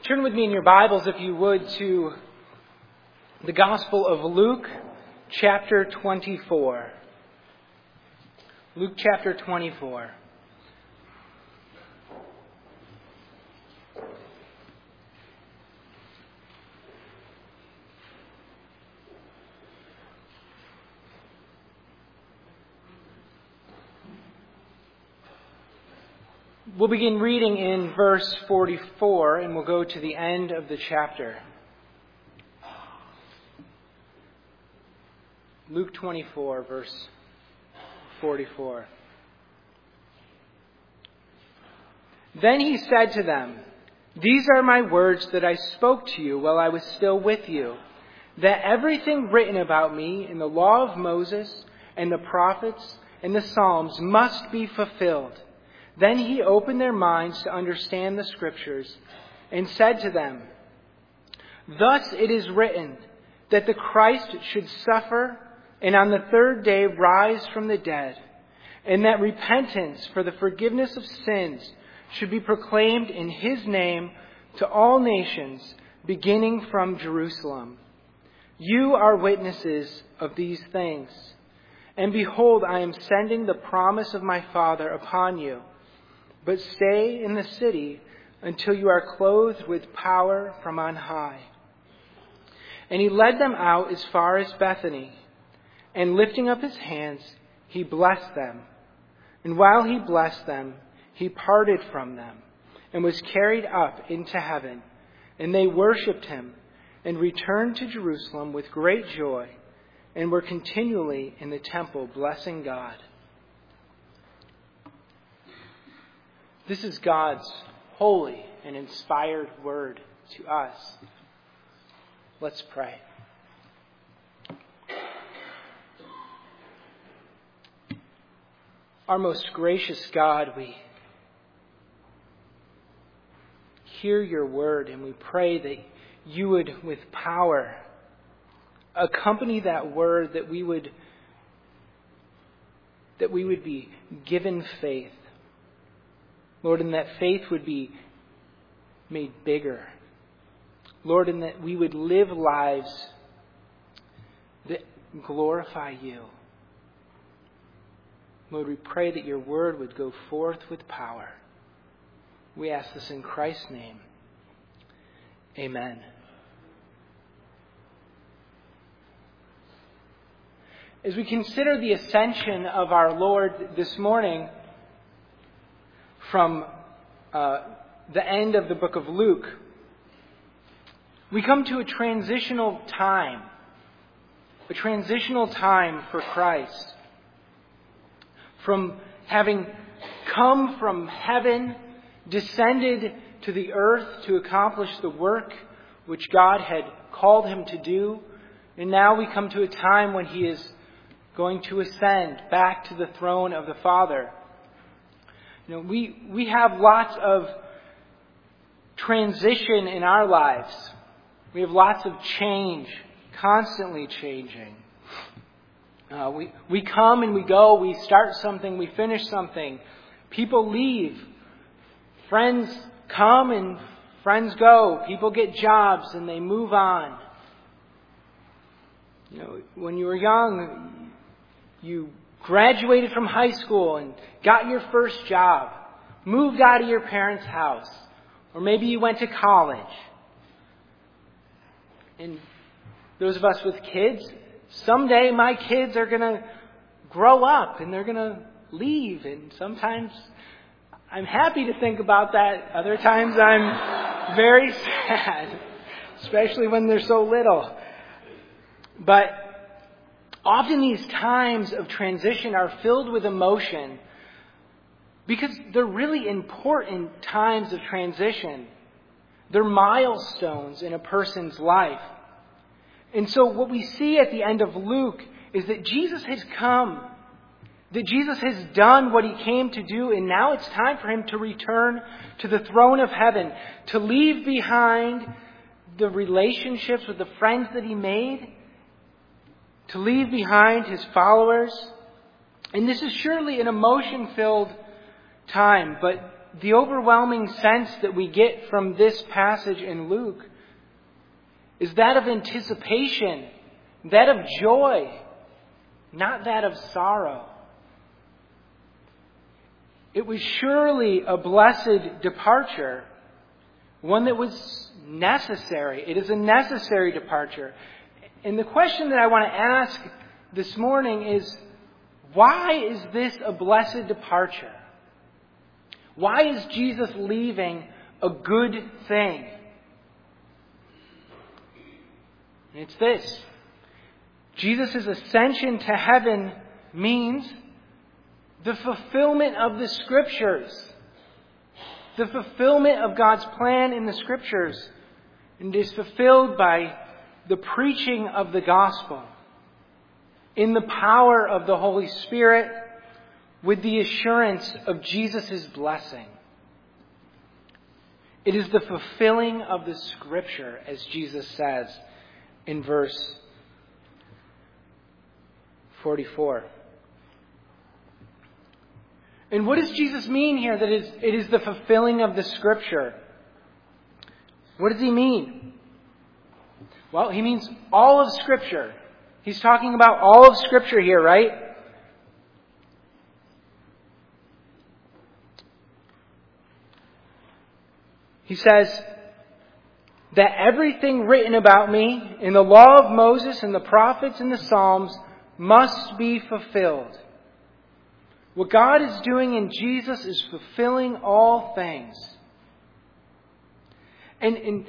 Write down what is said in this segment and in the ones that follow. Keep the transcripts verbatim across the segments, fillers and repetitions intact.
Turn with me in your Bibles, if you would, to the Gospel of Luke, chapter twenty-four. Luke chapter twenty-four. We'll begin reading in verse forty-four, and we'll go to the end of the chapter. Luke twenty-four, verse forty-four. Then he said to them, "These are my words that I spoke to you while I was still with you, that everything written about me in the law of Moses and the prophets and the Psalms must be fulfilled." Then he opened their minds to understand the Scriptures and said to them, "Thus it is written that the Christ should suffer and on the third day rise from the dead, and that repentance for the forgiveness of sins should be proclaimed in his name to all nations, beginning from Jerusalem. You are witnesses of these things. And behold, I am sending the promise of my Father upon you. But stay in the city until you are clothed with power from on high." And he led them out as far as Bethany. And lifting up his hands, he blessed them. And while he blessed them, he parted from them and was carried up into heaven. And they worshipped him and returned to Jerusalem with great joy and were continually in the temple blessing God. This is God's holy and inspired word to us. Let's pray. Our most gracious God, we hear your word and we pray that you would, with power, accompany that word, that we would, that we would be given faith. Lord, and that faith would be made bigger. Lord, and that we would live lives that glorify you. Lord, we pray that your word would go forth with power. We ask this in Christ's name. Amen. As we consider the ascension of our Lord this morning, from uh, the end of the book of Luke, we come to a transitional time, a transitional time for Christ. From having come from heaven, descended to the earth to accomplish the work which God had called him to do, and now we come to a time when he is going to ascend back to the throne of the Father. You know, we, we have lots of transition in our lives. We have lots of change, constantly changing. Uh, we, we come and we go, we start something, we finish something. People leave. Friends come and friends go. People get jobs and they move on. You know, when you were young, you graduated from high school and got your first job, moved out of your parents' house, or maybe you went to college. And those of us with kids, someday my kids are going to grow up and they're going to leave. And sometimes I'm happy to think about that. Other times I'm very sad, especially when they're so little. But often these times of transition are filled with emotion because they're really important times of transition. They're milestones in a person's life. And so what we see at the end of Luke is that Jesus has come, that Jesus has done what he came to do, and now it's time for him to return to the throne of heaven, to leave behind the relationships with the friends that he made, to leave behind his followers. And this is surely an emotion-filled time, but the overwhelming sense that we get from this passage in Luke is that of anticipation, that of joy, not that of sorrow. It was surely a blessed departure, one that was necessary. It is a necessary departure. And the question that I want to ask this morning is, why is this a blessed departure? Why is Jesus leaving a good thing? And it's this. Jesus' ascension to heaven means the fulfillment of the Scriptures. The fulfillment of God's plan in the Scriptures. And is fulfilled by the preaching of the gospel in the power of the Holy Spirit with the assurance of Jesus' blessing. It is the fulfilling of the Scripture, as Jesus says in verse forty-four. And what does Jesus mean here that it is the fulfilling of the Scripture? What does he mean? Well, he means all of Scripture. He's talking about all of Scripture here, right? He says that everything written about me in the law of Moses and the prophets and the Psalms must be fulfilled. What God is doing in Jesus is fulfilling all things. And, and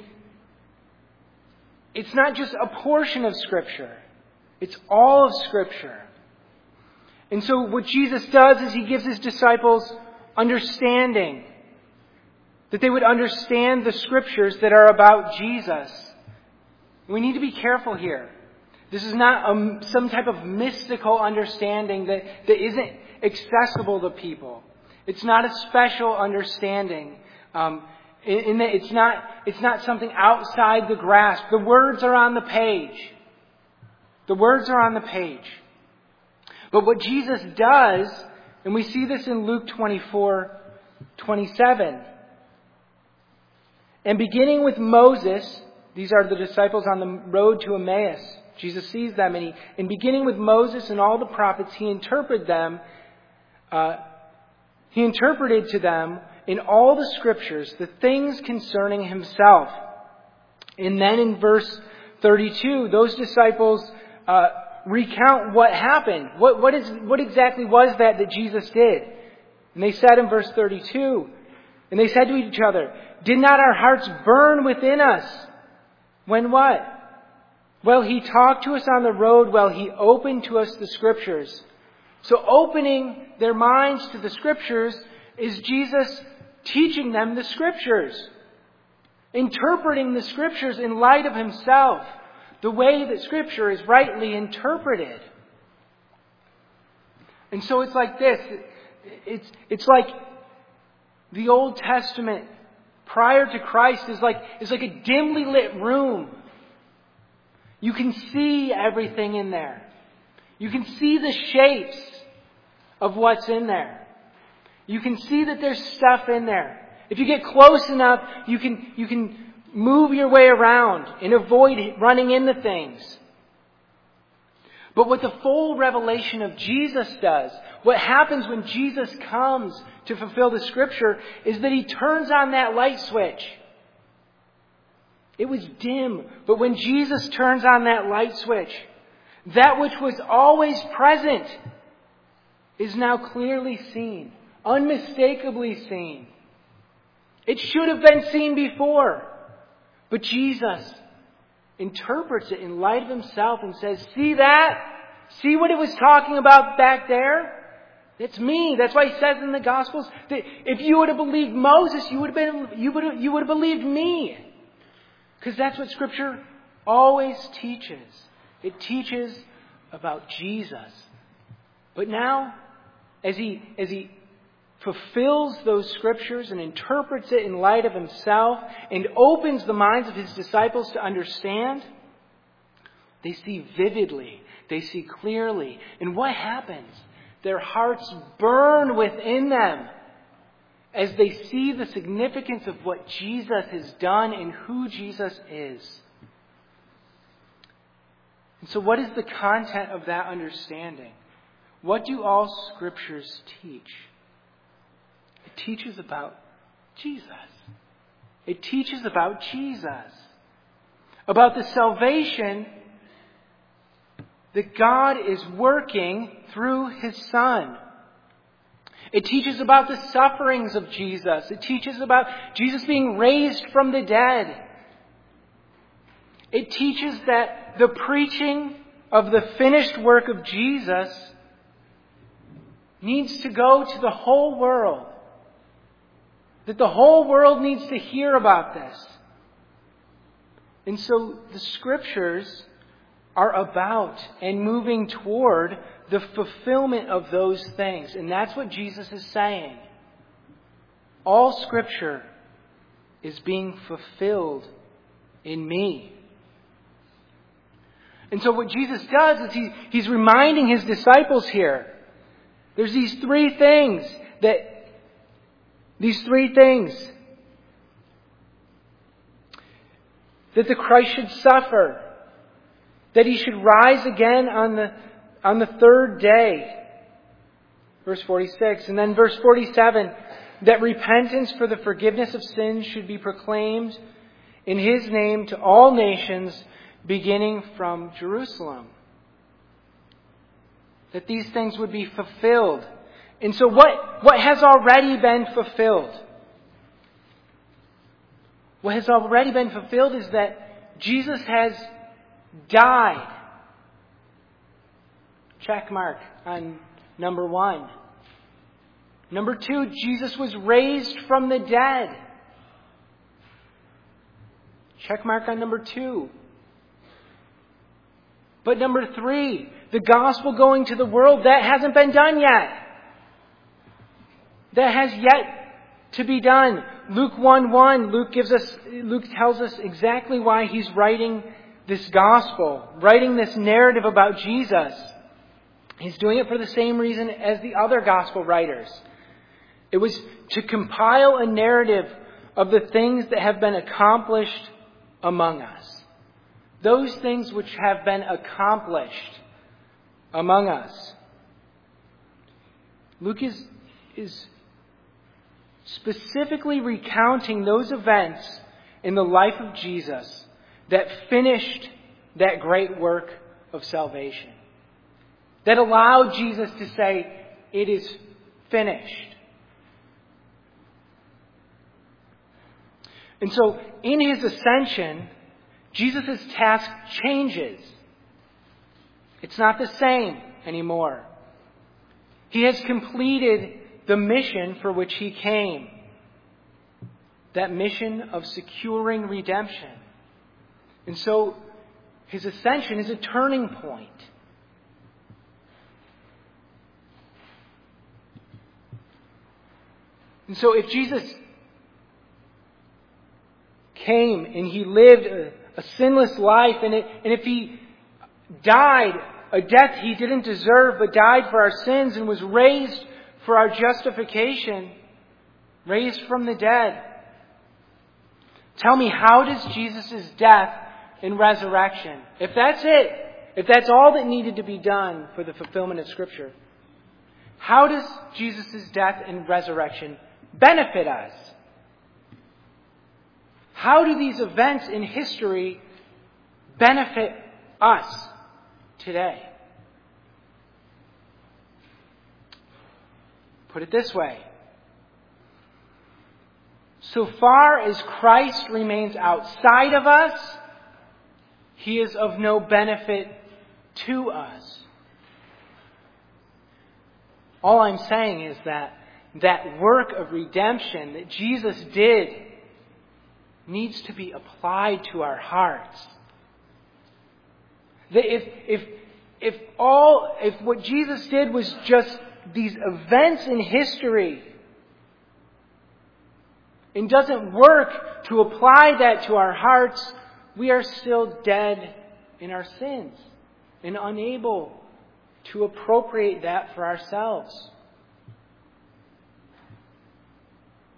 it's not just a portion of Scripture. It's all of Scripture. And so what Jesus does is he gives his disciples understanding. That they would understand the Scriptures that are about Jesus. We need to be careful here. This is not a, some type of mystical understanding that, that isn't accessible to people. It's not a special understanding. Um, in, in that it's not, it's not something outside the grasp. The words are on the page. The words are on the page. But what Jesus does, and we see this in Luke twenty-four twenty-seven. And beginning with Moses, these are the disciples on the road to Emmaus. Jesus sees them, and he, and beginning with Moses and all the prophets, he interpreted them. Uh, he interpreted to them in all the Scriptures the things concerning himself. And then in verse thirty-two, those disciples uh, recount what happened. What, what is what exactly was that that Jesus did? And they said in verse thirty-two, and they said to each other, "Did not our hearts burn within us?" When what? Well, he talked to us on the road while he opened to us the Scriptures. So opening their minds to the Scriptures is Jesus teaching them the Scriptures. Interpreting the Scriptures in light of himself. The way that Scripture is rightly interpreted. And so it's like this. It's, it's like the Old Testament prior to Christ is like, is like a dimly lit room. You can see everything in there. You can see the shapes of what's in there. You can see that there's stuff in there. If you get close enough, you can, you can move your way around and avoid running into things. But what the full revelation of Jesus does, what happens when Jesus comes to fulfill the Scripture, is that he turns on that light switch. It was dim, but when Jesus turns on that light switch, that which was always present is now clearly seen, unmistakably seen. It should have been seen before, but Jesus interprets it in light of himself and says, "See that? See what it was talking about back there? It's me." That's why he says in the Gospels that if you would have believed Moses, you would have been, you would have, you would have believed me. Because that's what Scripture always teaches. It teaches about Jesus. But now, as he, as he fulfills those Scriptures and interprets it in light of himself and opens the minds of his disciples to understand, they see vividly. They see clearly. And what happens? Their hearts burn within them as they see the significance of what Jesus has done and who Jesus is. And so what is the content of that understanding? What do all Scriptures teach? It teaches about Jesus. It teaches about Jesus. About the salvation that God is working through His Son. It teaches about the sufferings of Jesus. It teaches about Jesus being raised from the dead. It teaches that the preaching of the finished work of Jesus needs to go to the whole world. That the whole world needs to hear about this. And so the Scriptures are about and moving toward the fulfillment of those things. And that's what Jesus is saying. All Scripture is being fulfilled in me. And so what Jesus does is he, he's reminding His disciples here. There's these three things that, these three things that the Christ should suffer, that He should rise again on the, on the third day. Verse forty-six. And then verse forty-seven, that repentance for the forgiveness of sins should be proclaimed in His name to all nations, beginning from Jerusalem. That these things would be fulfilled. And so what, what has already been fulfilled? What has already been fulfilled is that Jesus has died. Check mark on number one. Number two, Jesus was raised from the dead. Check mark on number two. But number three, the gospel going to the world, that hasn't been done yet. That has yet to be done. Luke one one, Luke gives us, Luke tells us exactly why he's writing this gospel, writing this narrative about Jesus. He's doing it for the same reason as the other gospel writers. It was to compile a narrative of the things that have been accomplished among us. Those things which have been accomplished among us. Luke is, is specifically recounting those events in the life of Jesus that finished that great work of salvation. That allowed Jesus to say, "It is finished." And so, in His ascension, Jesus' task changes. It's not the same anymore. He has completed the mission for which He came. That mission of securing redemption. And so, His ascension is a turning point. And so if Jesus came and He lived a, a sinless life, and, it, and if He died a death He didn't deserve, but died for our sins and was raised for our justification, raised from the dead, tell me, how does Jesus' death and resurrection, if that's it, if that's all that needed to be done for the fulfillment of Scripture, how does Jesus' death and resurrection benefit us? How do these events in history benefit us today? Put it this way. So far as Christ remains outside of us, He is of no benefit to us. All I'm saying is that that work of redemption that Jesus did needs to be applied to our hearts. That if if if all if what Jesus did was just these events in history, and doesn't work to apply that to our hearts, we are still dead in our sins and unable to appropriate that for ourselves.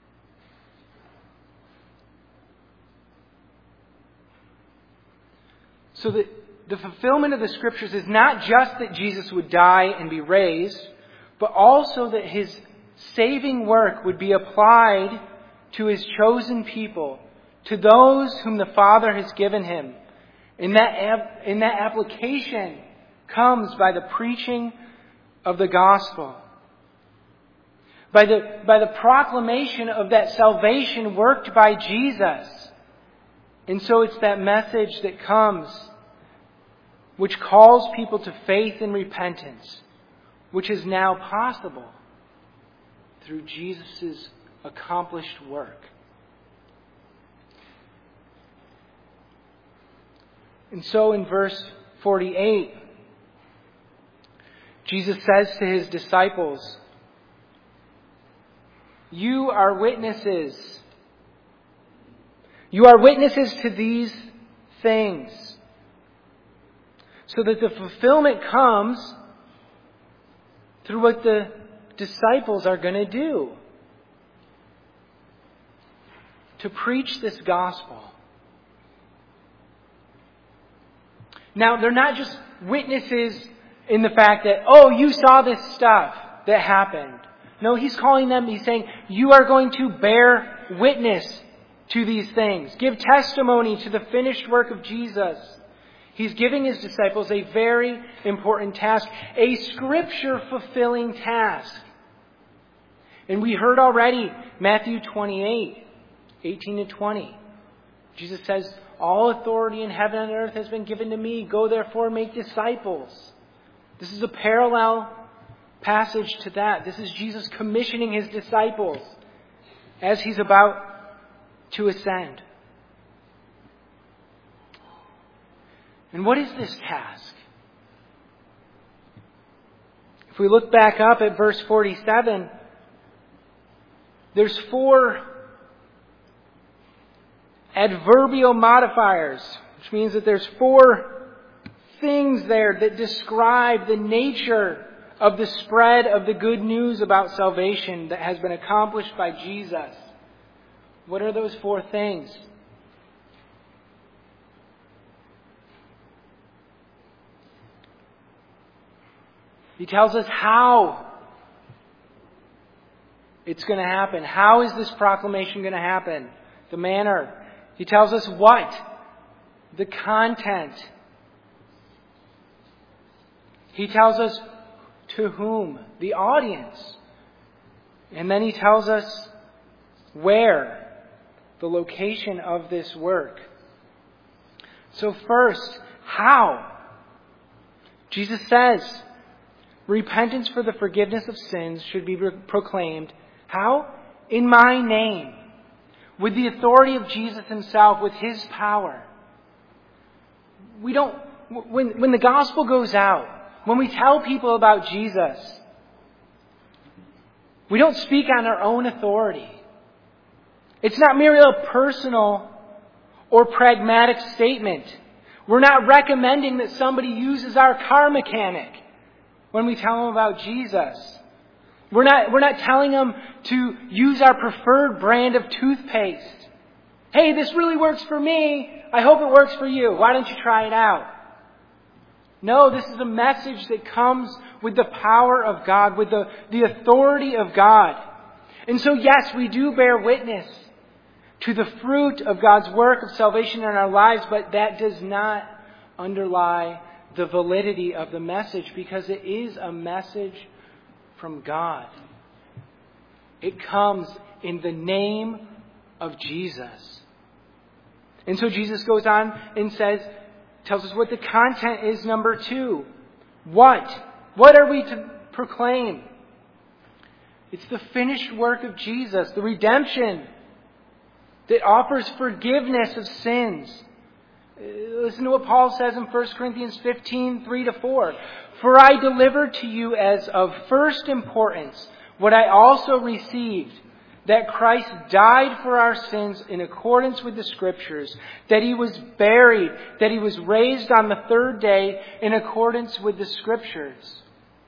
So that the fulfillment of the Scriptures is not just that Jesus would die and be raised, but also that His saving work would be applied to His chosen people, to those whom the Father has given Him. And that, in that application comes by the preaching of the gospel. By the, by the proclamation of that salvation worked by Jesus. And so it's that message that comes, which calls people to faith and repentance, which is now possible through Jesus' accomplished work. And so in verse forty-eight, Jesus says to His disciples, "You are witnesses. You are witnesses to these things." So that the fulfillment comes through what the disciples are going to do. To preach this gospel. Now, they're not just witnesses in the fact that, oh, you saw this stuff that happened. No, He's calling them, He's saying, you are going to bear witness to these things. Give testimony to the finished work of Jesus. He's giving His disciples a very important task, a Scripture-fulfilling task. And we heard already Matthew twenty-eight, eighteen to twenty. Jesus says, all authority in heaven and earth has been given to me. Go therefore make disciples. This is a parallel passage to that. This is Jesus commissioning His disciples as He's about to ascend. And what is this task? If we look back up at verse forty-seven, there's four adverbial modifiers, which means that there's four things there that describe the nature of the spread of the good news about salvation that has been accomplished by Jesus. What are those four things? He tells us how it's going to happen. How is this proclamation going to happen? The manner. He tells us what? The content. He tells us to whom? The audience. And then He tells us where? The location of this work. So first, how? Jesus says, repentance for the forgiveness of sins should be proclaimed. How? In my name. With the authority of Jesus Himself, with His power. We don't, when, when the gospel goes out, when we tell people about Jesus, we don't speak on our own authority. It's not merely a personal or pragmatic statement. We're not recommending that somebody uses our car mechanic when we tell them about Jesus. We're not, we're not telling them to use our preferred brand of toothpaste. Hey, this really works for me. I hope it works for you. Why don't you try it out? No, this is a message that comes with the power of God, with the, the authority of God. And so, yes, we do bear witness to the fruit of God's work of salvation in our lives, but that does not underlie the validity of the message, because it is a message from God. It comes in the name of Jesus. And so Jesus goes on and says, tells us what the content is, number two. What? What are we to proclaim? It's the finished work of Jesus, the redemption that offers forgiveness of sins. Listen to what Paul says in First Corinthians fifteen, three to four. For I delivered to you as of first importance what I also received, that Christ died for our sins in accordance with the Scriptures, that He was buried, that He was raised on the third day in accordance with the Scriptures.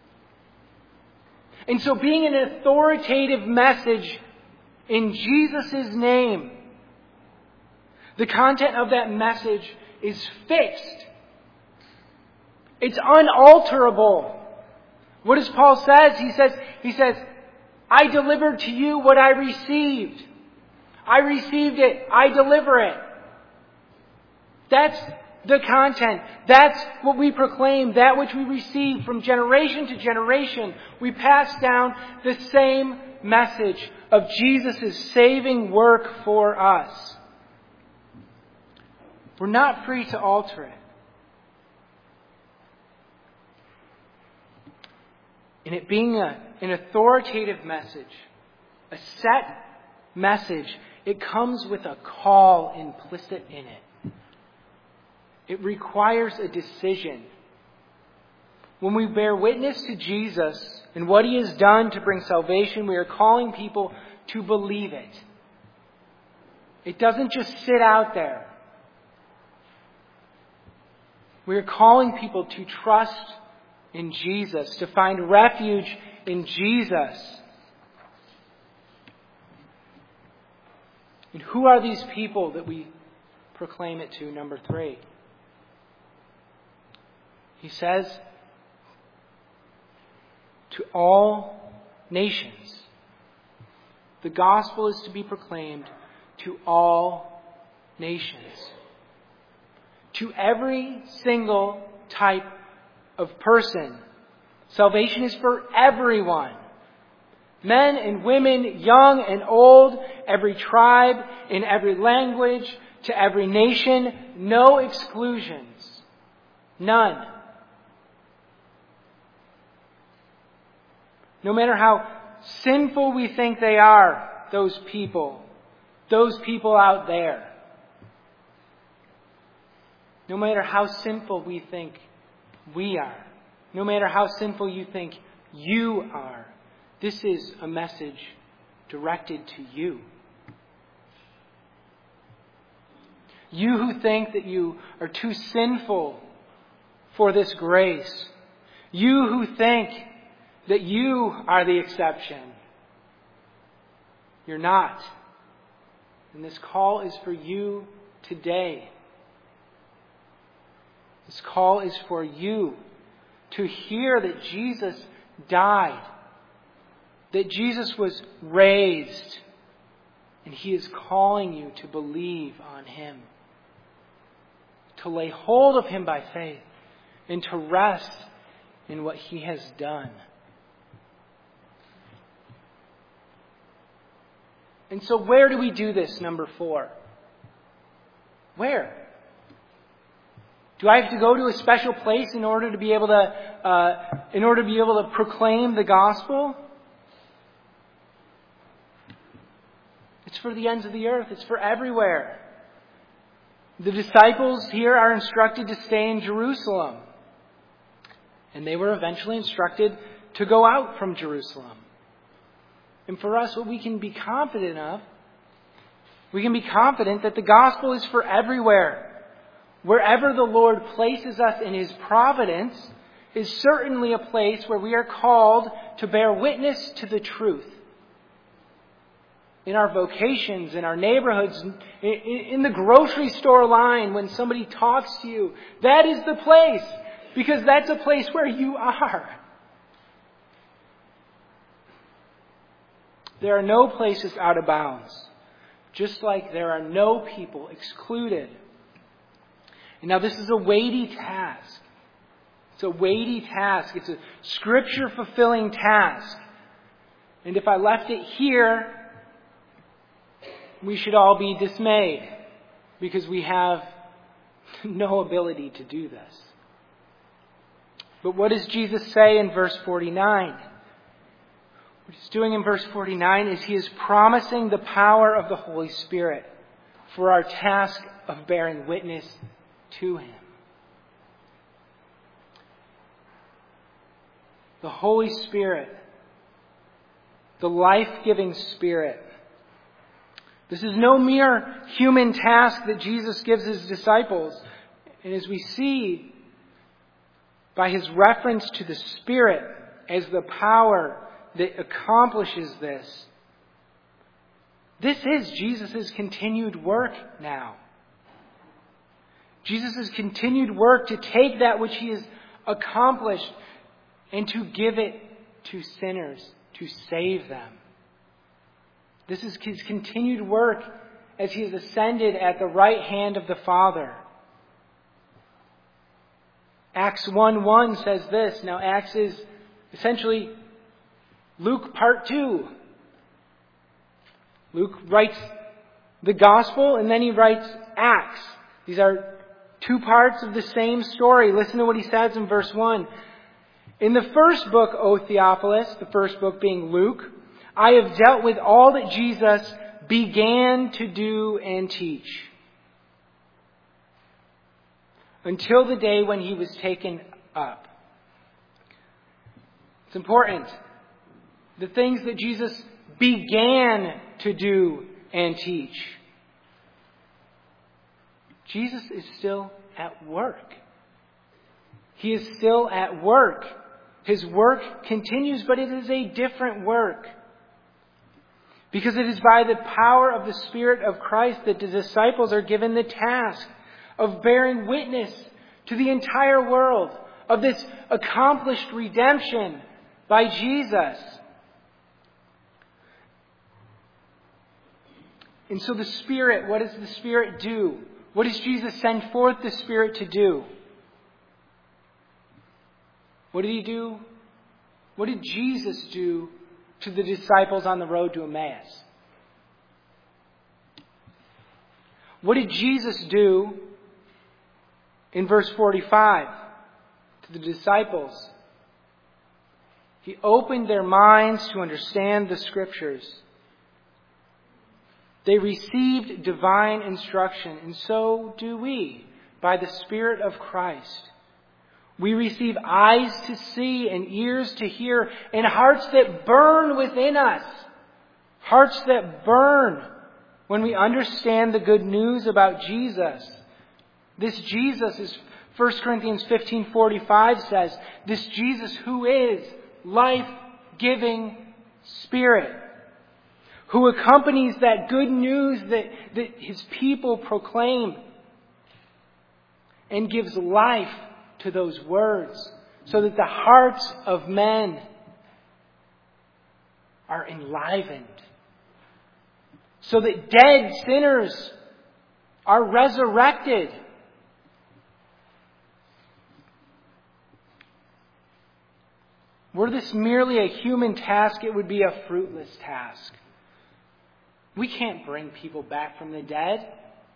And so being an authoritative message in Jesus' name, the content of that message is fixed It's unalterable. What does Paul says? He says, he says, I delivered to you what I received. I received it. I deliver it. That's the content. That's what we proclaim. That which we receive from generation to generation. We pass down the same message of Jesus' saving work for us. We're not free to alter it. And it being a, an authoritative message, a set message, it comes with a call implicit in it. It requires a decision. When we bear witness to Jesus and what He has done to bring salvation, we are calling people to believe it. It doesn't just sit out there. We are calling people to trust in Jesus, to find refuge in Jesus. And who are these people that we proclaim it to? Number three. He says, to all nations. The gospel is to be proclaimed to all nations. To every single type of person. Salvation is for everyone. Men and women, young and old, every tribe, in every language, to every nation, no exclusions. None. No matter how sinful we think they are, those people, those people out there. No matter how sinful we think we are. No matter how sinful you think you are. This is a message directed to you. You who think that you are too sinful for this grace. You who think that you are the exception. You're not. And this call is for you today. This call is for you to hear that Jesus died, that Jesus was raised, and He is calling you to believe on Him, to lay hold of Him by faith, and to rest in what He has done. And so where do we do this, number four? Where? Do I have to go to a special place in order to be able to, uh, in order to be able to proclaim the gospel? It's for the ends of the earth. It's for everywhere. The disciples here are instructed to stay in Jerusalem. And they were eventually instructed to go out from Jerusalem. And for us, what we can be confident of, we can be confident that the gospel is for everywhere. Wherever the Lord places us in His providence is certainly a place where we are called to bear witness to the truth. In our vocations, in our neighborhoods, in the grocery store line, when somebody talks to you, that is the place, because that's a place where you are. There are no places out of bounds, just like there are no people excluded. And now this is a weighty task. It's a weighty task. It's a Scripture-fulfilling task. And if I left it here, we should all be dismayed because we have no ability to do this. But what does Jesus say in verse forty-nine? What He's doing in verse forty-nine is He is promising the power of the Holy Spirit for our task of bearing witness to Him. The Holy Spirit, the life-giving Spirit. This is no mere human task that Jesus gives His disciples. And as we see by His reference to the Spirit as the power that accomplishes this, this is Jesus' continued work now. Jesus' continued work to take that which He has accomplished, and to give it to sinners, to save them. This is His continued work as He has ascended at the right hand of the Father. Acts one one says this. Now, Acts is essentially Luke part two. Luke writes the Gospel and then he writes Acts. These are two parts of the same story. Listen to what he says in verse one. In the first book, O Theophilus, the first book being Luke, I have dealt with all that Jesus began to do and teach, until the day when He was taken up. It's important. The things that Jesus began to do and teach. Jesus is still at work. He is still at work. His work continues, but it is a different work. Because it is by the power of the Spirit of Christ that the disciples are given the task of bearing witness to the entire world of this accomplished redemption by Jesus. And so the Spirit, what does the Spirit do? What does Jesus send forth the Spirit to do? What did He do? What did Jesus do to the disciples on the road to Emmaus? What did Jesus do in verse forty-five to the disciples? He opened their minds to understand the Scriptures. They received divine instruction, and so do we, by the Spirit of Christ. We receive eyes to see and ears to hear and hearts that burn within us. Hearts that burn when we understand the good news about Jesus. This Jesus, as First Corinthians fifteen forty-five says, this Jesus who is life-giving Spirit, who accompanies that good news that, that His people proclaim and gives life to those words so that the hearts of men are enlivened, so that dead sinners are resurrected. Were this merely a human task, it would be a fruitless task. We can't bring people back from the dead.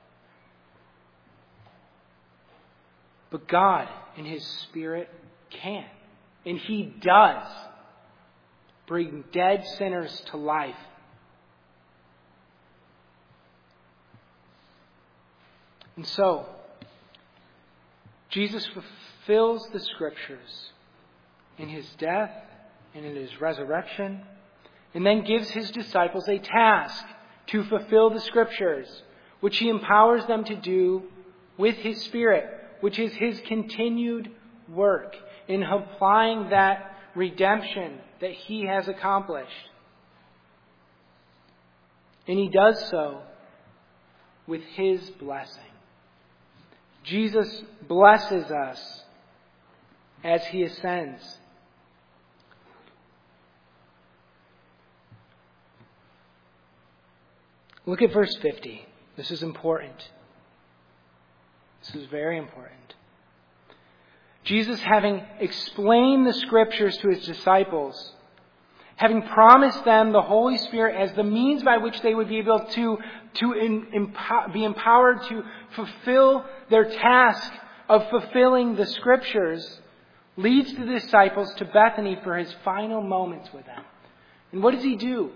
But God, in His Spirit, can. And He does bring dead sinners to life. And so, Jesus fulfills the Scriptures in His death and in His resurrection, and then gives His disciples a task to fulfill the Scriptures, which He empowers them to do with His Spirit, which is His continued work in applying that redemption that He has accomplished. And He does so with His blessing. Jesus blesses us as He ascends. Look at verse fifty. This is important. This is very important. Jesus, having explained the Scriptures to His disciples, having promised them the Holy Spirit as the means by which they would be able to, to in, empower, be empowered to fulfill their task of fulfilling the Scriptures, leads the disciples to Bethany for His final moments with them. And what does He do?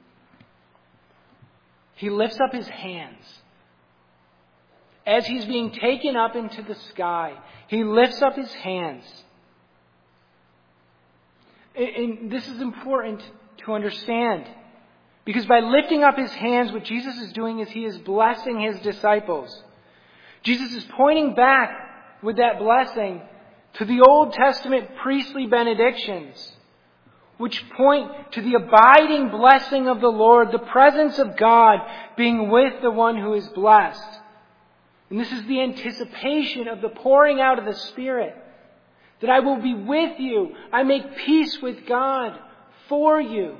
He lifts up His hands. As He's being taken up into the sky, He lifts up His hands. And this is important to understand. Because by lifting up His hands, what Jesus is doing is He is blessing His disciples. Jesus is pointing back with that blessing to the Old Testament priestly benedictions, which point to the abiding blessing of the Lord, the presence of God being with the one who is blessed. And this is the anticipation of the pouring out of the Spirit that I will be with you. I make peace with God for you.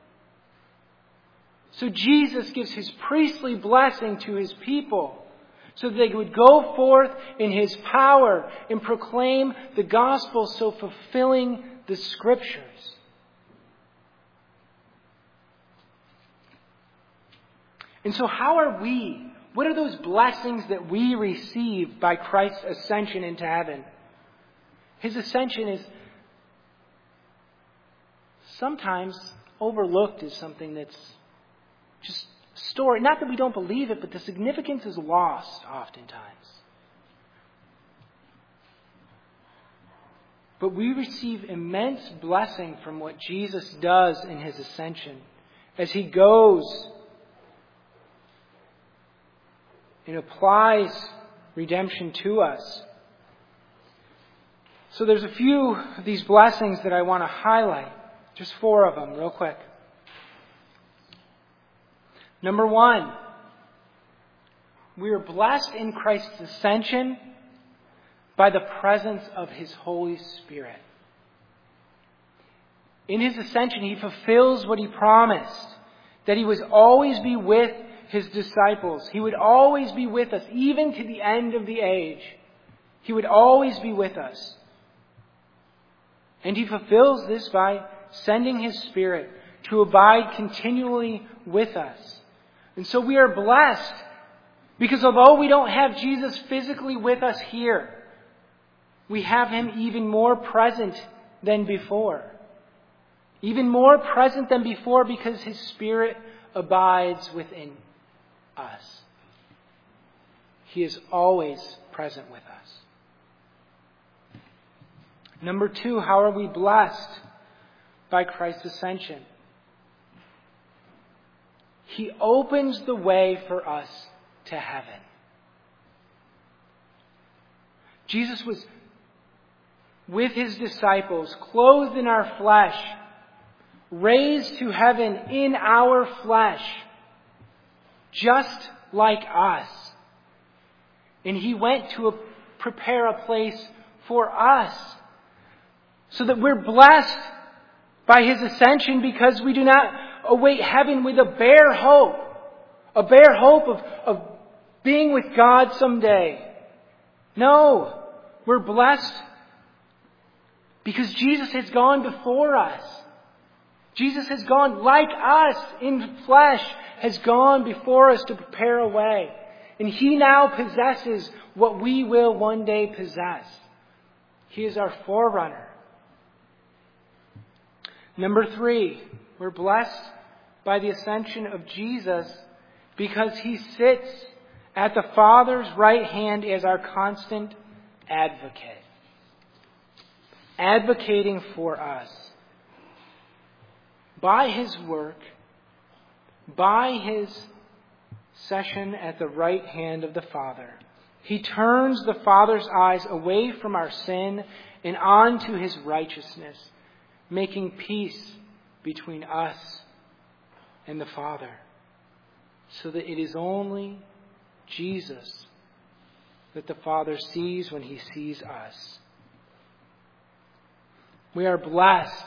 So Jesus gives his priestly blessing to his people so that they would go forth in his power and proclaim the gospel, so fulfilling the Scriptures. And so how are we? What are those blessings that we receive by Christ's ascension into heaven? His ascension is sometimes overlooked as something that's just a story. Not that we don't believe it, but the significance is lost oftentimes. But we receive immense blessing from what Jesus does in his ascension as he goes and applies redemption to us. So there's a few of these blessings that I want to highlight. Just four of them, real quick. Number one, we are blessed in Christ's ascension by the presence of his Holy Spirit. In his ascension, he fulfills what he promised, that he would always be with his disciples. He would always be with us, even to the end of the age. He would always be with us. And he fulfills this by sending his Spirit to abide continually with us. And so we are blessed because although we don't have Jesus physically with us here, we have him even more present than before. Even more present than before because his Spirit abides within us. He is always present with us. Number two, how are we blessed by Christ's ascension? He opens the way for us to heaven. Jesus was with his disciples, clothed in our flesh, raised to heaven in our flesh, just like us. And he went to a, prepare a place for us, so that we're blessed by his ascension because we do not await heaven with a bare hope. A bare hope of, of being with God someday. No, we're blessed because Jesus has gone before us. Jesus has gone like us in flesh, has gone before us to prepare a way. And he now possesses what we will one day possess. He is our forerunner. Number three, we're blessed by the ascension of Jesus because he sits at the Father's right hand as our constant advocate, advocating for us. By his work, by his session at the right hand of the Father, he turns the Father's eyes away from our sin and onto his righteousness, making peace between us and the Father, so that it is only Jesus that the Father sees when he sees us. We are blessed.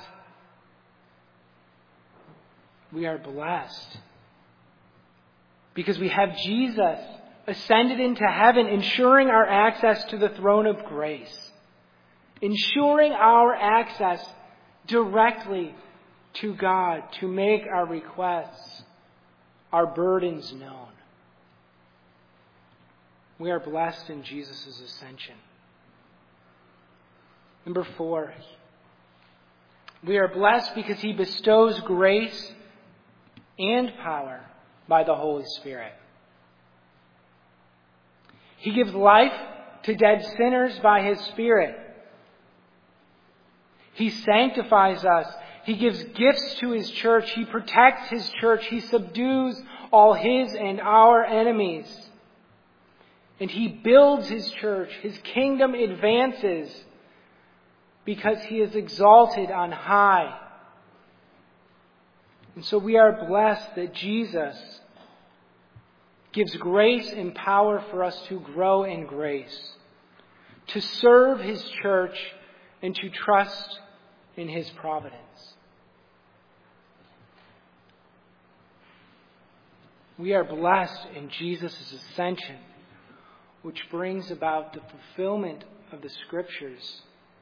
We are blessed because we have Jesus ascended into heaven, ensuring our access to the throne of grace, ensuring our access directly to God to make our requests, our burdens known. We are blessed in Jesus' ascension. Number four, we are blessed because he bestows grace and power by the Holy Spirit. He gives life to dead sinners by his Spirit. He sanctifies us. He gives gifts to his church. He protects his church. He subdues all his and our enemies. And he builds his church. His kingdom advances because he is exalted on high. And so we are blessed that Jesus gives grace and power for us to grow in grace, to serve his church and to trust in His providence. We are blessed in Jesus' ascension, which brings about the fulfillment of the Scriptures.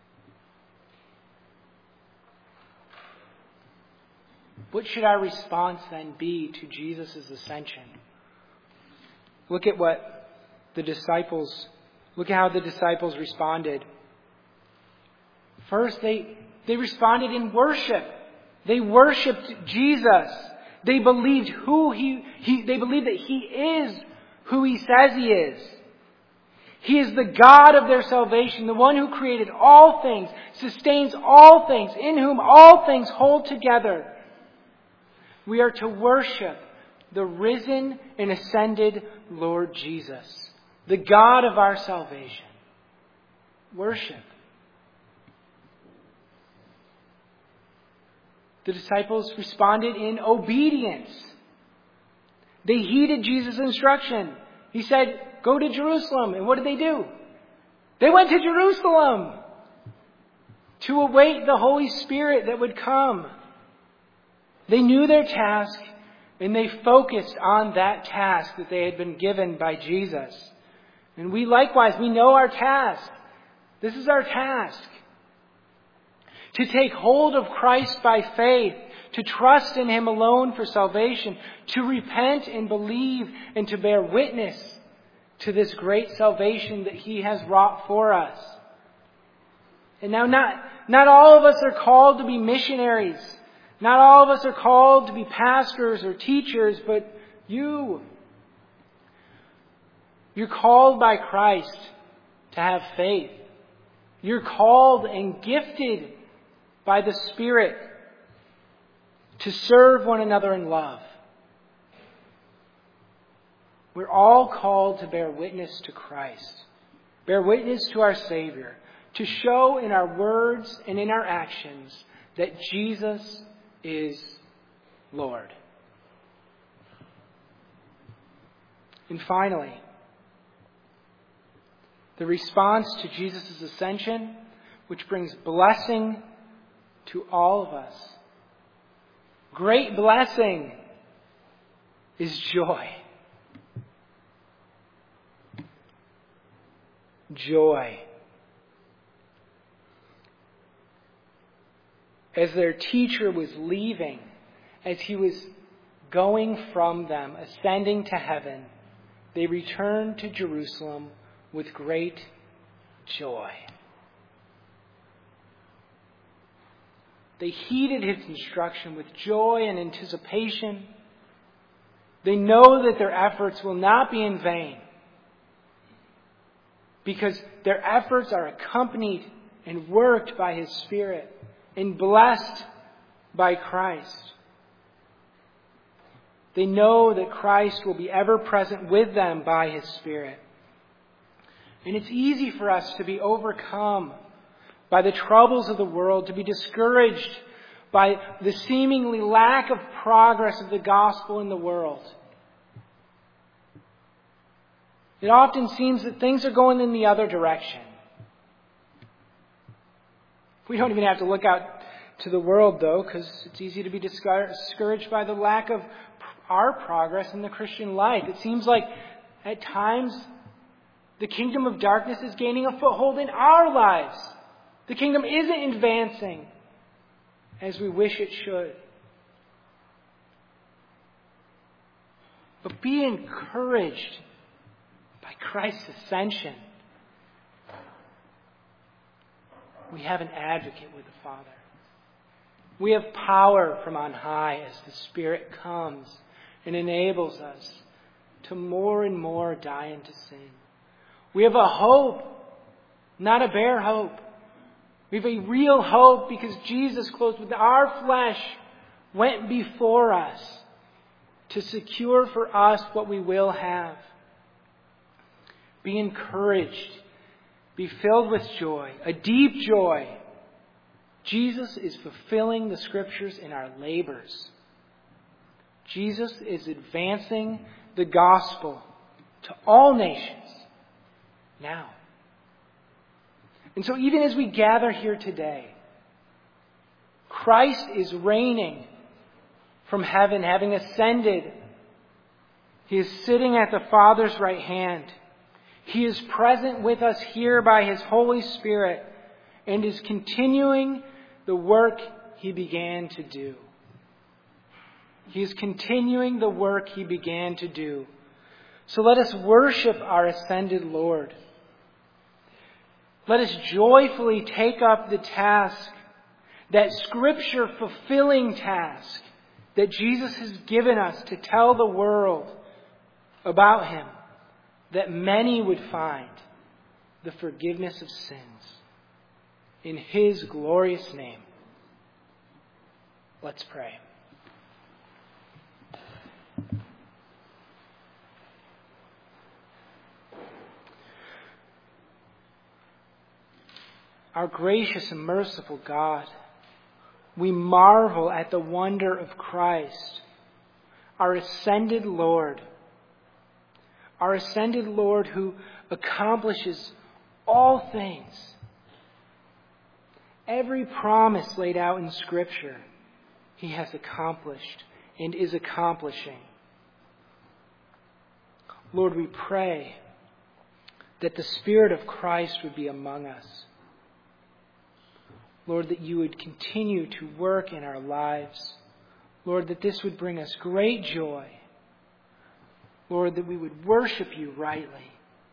What should our response then be to Jesus' ascension? Look at what the disciples, look at how the disciples responded. First, they, they responded in worship. They worshiped Jesus. They believed who he, he, they believed that He is who He says He is. He is the God of their salvation, the one who created all things, sustains all things, in whom all things hold together. We are to worship the risen and ascended Lord Jesus, the God of our salvation. Worship. The disciples responded in obedience. They heeded Jesus' instruction. He said, go to Jerusalem. And what did they do? They went to Jerusalem to await the Holy Spirit that would come. They knew their task, and they focused on that task that they had been given by Jesus. And we likewise, we know our task. This is our task. To take hold of Christ by faith, to trust in Him alone for salvation, to repent and believe, and to bear witness to this great salvation that He has wrought for us. And now not, not all of us are called to be missionaries. Not all of us are called to be pastors or teachers, but you. You're called by Christ to have faith. You're called and gifted by the Spirit to serve one another in love. We're all called to bear witness to Christ, bear witness to our Savior, to show in our words and in our actions that Jesus is Lord. And finally, the response to Jesus' ascension, which brings blessing to all of us. Great blessing is joy. Joy. As their teacher was leaving, as he was going from them, ascending to heaven, they returned to Jerusalem with great joy. They heeded His instruction with joy and anticipation. They know that their efforts will not be in vain, because their efforts are accompanied and worked by His Spirit and blessed by Christ. They know that Christ will be ever present with them by His Spirit. And it's easy for us to be overcome by the troubles of the world, to be discouraged by the seemingly lack of progress of the gospel in the world. It often seems that things are going in the other direction. We don't even have to look out to the world, though, because it's easy to be discouraged by the lack of our progress in the Christian life. It seems like at times the kingdom of darkness is gaining a foothold in our lives. The kingdom isn't advancing as we wish it should. But be encouraged by Christ's ascension. We have an advocate with the Father. We have power from on high as the Spirit comes and enables us to more and more die into sin. We have a hope, not a bare hope. We have a real hope because Jesus, clothed with our flesh, went before us to secure for us what we will have. Be encouraged. Be filled with joy, a deep joy. Jesus is fulfilling the Scriptures in our labors. Jesus is advancing the gospel to all nations now. And so even as we gather here today, Christ is reigning from heaven, having ascended. He is sitting at the Father's right hand. He is present with us here by His Holy Spirit and is continuing the work He began to do. He is continuing the work He began to do. So let us worship our ascended Lord. Let us joyfully take up the task, that Scripture-fulfilling task that Jesus has given us to tell the world about Him, that many would find the forgiveness of sins. In His glorious name, let's pray. Our gracious and merciful God, we marvel at the wonder of Christ, our ascended Lord, our ascended Lord who accomplishes all things. Every promise laid out in Scripture, He has accomplished and is accomplishing. Lord, we pray that the Spirit of Christ would be among us. Lord, that You would continue to work in our lives. Lord, that this would bring us great joy. Lord, that we would worship You rightly.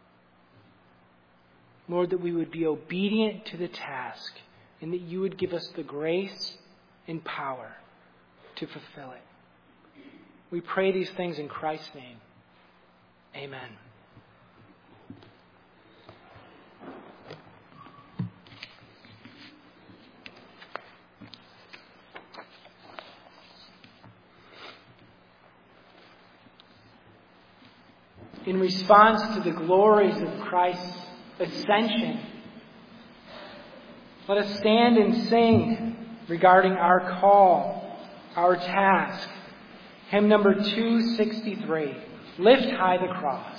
Lord, that we would be obedient to the task and that You would give us the grace and power to fulfill it. We pray these things in Christ's name. Amen. In response to the glories of Christ's ascension, let us stand and sing regarding our call, our task. Hymn number two sixty-three, Lift High the Cross.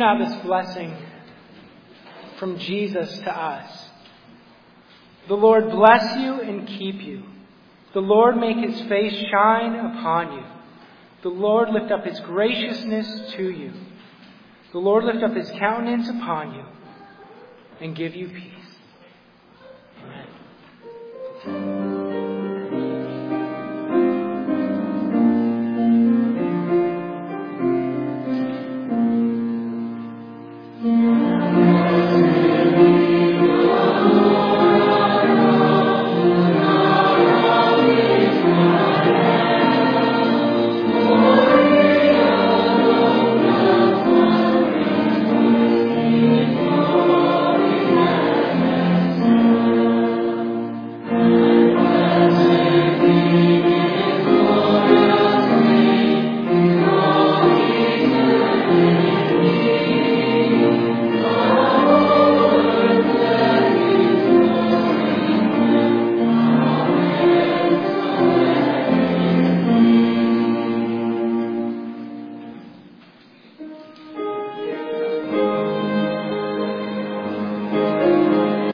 now this blessing from Jesus to us. The Lord bless you and keep you. The Lord make his face shine upon you. The Lord lift up his graciousness to you. The Lord lift up his countenance upon you and give you peace. Amen.